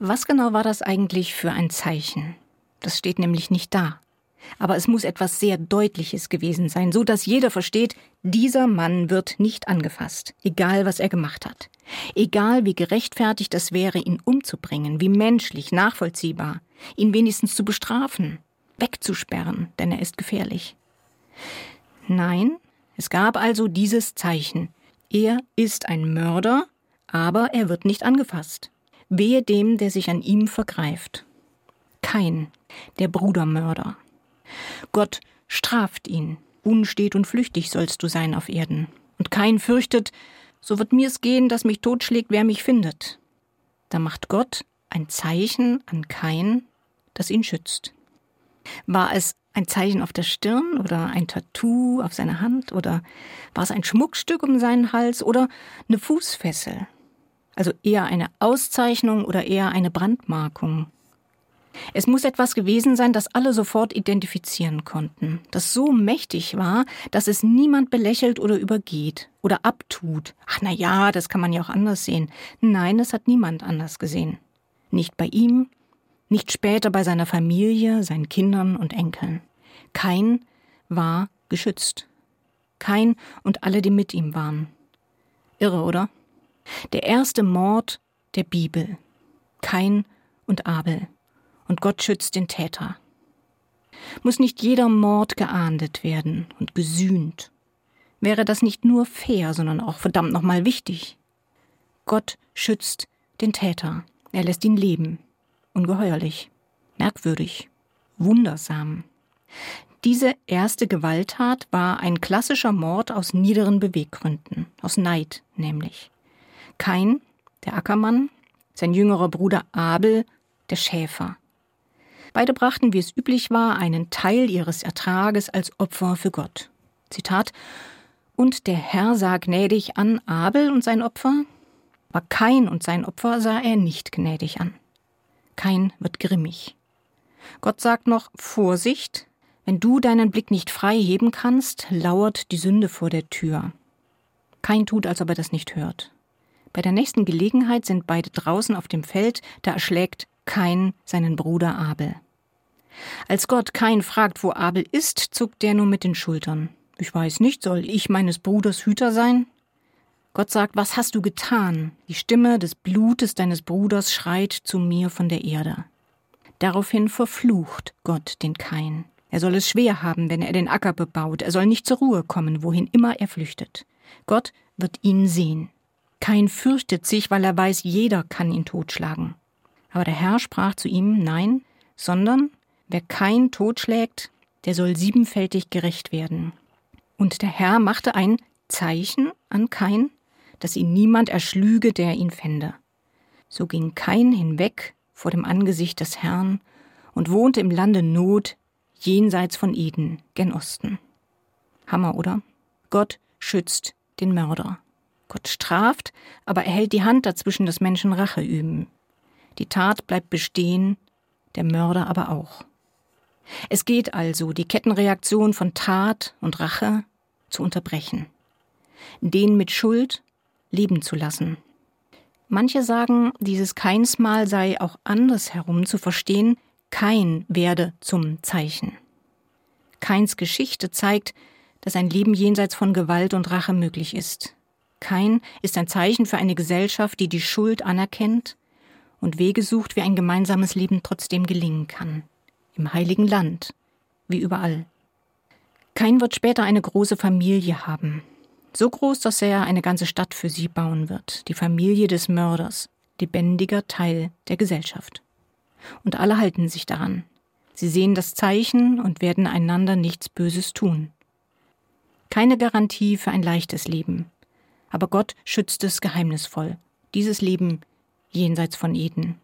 Was genau war das eigentlich für ein Zeichen? Das steht nämlich nicht da. Aber es muss etwas sehr Deutliches gewesen sein, so dass jeder versteht, dieser Mann wird nicht angefasst, egal was er gemacht hat. Egal wie gerechtfertigt es wäre, ihn umzubringen, wie menschlich, nachvollziehbar, ihn wenigstens zu bestrafen, wegzusperren, denn er ist gefährlich. Nein, es gab also dieses Zeichen. Er ist ein Mörder, aber er wird nicht angefasst. Wehe dem, der sich an ihm vergreift. Kain, der Brudermörder. Gott straft ihn. Unstet und flüchtig sollst du sein auf Erden. Und Kain fürchtet, so wird mir's gehen, dass mich totschlägt, wer mich findet. Da macht Gott ein Zeichen an Kain, das ihn schützt. War es ein Zeichen auf der Stirn oder ein Tattoo auf seiner Hand oder war es ein Schmuckstück um seinen Hals oder eine Fußfessel? Also eher eine Auszeichnung oder eher eine Brandmarkung? Es muss etwas gewesen sein, das alle sofort identifizieren konnten, das so mächtig war, dass es niemand belächelt oder übergeht oder abtut. Ach na ja, das kann man ja auch anders sehen. Nein, es hat niemand anders gesehen. Nicht bei ihm, nicht später bei seiner Familie, seinen Kindern und Enkeln. Kain war geschützt. Kain und alle, die mit ihm waren. Irre, oder? Der erste Mord der Bibel. Kain und Abel. Und Gott schützt den Täter. Muss nicht jeder Mord geahndet werden und gesühnt? Wäre das nicht nur fair, sondern auch verdammt nochmal wichtig? Gott schützt den Täter. Er lässt ihn leben. Ungeheuerlich. Merkwürdig. Wundersam. Diese erste Gewalttat war ein klassischer Mord aus niederen Beweggründen. Aus Neid nämlich. Kain, der Ackermann, sein jüngerer Bruder Abel, der Schäfer. Beide brachten, wie es üblich war, einen Teil ihres Ertrages als Opfer für Gott. Zitat: Und der Herr sah gnädig an Abel und sein Opfer, aber Kain und sein Opfer sah er nicht gnädig an. Kain wird grimmig. Gott sagt noch: Vorsicht, wenn du deinen Blick nicht frei heben kannst, lauert die Sünde vor der Tür. Kain tut, als ob er das nicht hört. Bei der nächsten Gelegenheit sind beide draußen auf dem Feld, da erschlägt Kain seinen Bruder Abel. Als Gott Kain fragt, wo Abel ist, zuckt der nur mit den Schultern. Ich weiß nicht, soll ich meines Bruders Hüter sein? Gott sagt: Was hast du getan? Die Stimme des Blutes deines Bruders schreit zu mir von der Erde. Daraufhin verflucht Gott den Kain. Er soll es schwer haben, wenn er den Acker bebaut. Er soll nicht zur Ruhe kommen, wohin immer er flüchtet. Gott wird ihn sehen. Kain fürchtet sich, weil er weiß, jeder kann ihn totschlagen. Aber der Herr sprach zu ihm: Nein, sondern wer Kain totschlägt, der soll siebenfältig gerecht werden. Und der Herr machte ein Zeichen an Kain, dass ihn niemand erschlüge, der ihn fände. So ging Kain hinweg vor dem Angesicht des Herrn und wohnte im Lande Not, jenseits von Eden, gen Osten. Hammer, oder? Gott schützt den Mörder. Gott straft, aber er hält die Hand dazwischen, dass Menschen Rache üben. Die Tat bleibt bestehen, der Mörder aber auch. Es geht also, die Kettenreaktion von Tat und Rache zu unterbrechen. Den mit Schuld leben zu lassen. Manche sagen, dieses Kainsmal sei auch andersherum zu verstehen: Kain werde zum Zeichen. Kains Geschichte zeigt, dass ein Leben jenseits von Gewalt und Rache möglich ist. Kain ist ein Zeichen für eine Gesellschaft, die die Schuld anerkennt und Wege sucht, wie ein gemeinsames Leben trotzdem gelingen kann. Im Heiligen Land, wie überall. Kain wird später eine große Familie haben. So groß, dass er eine ganze Stadt für sie bauen wird. Die Familie des Mörders, lebendiger Teil der Gesellschaft. Und alle halten sich daran. Sie sehen das Zeichen und werden einander nichts Böses tun. Keine Garantie für ein leichtes Leben. Aber Gott schützt es geheimnisvoll. Dieses Leben jenseits von Eden.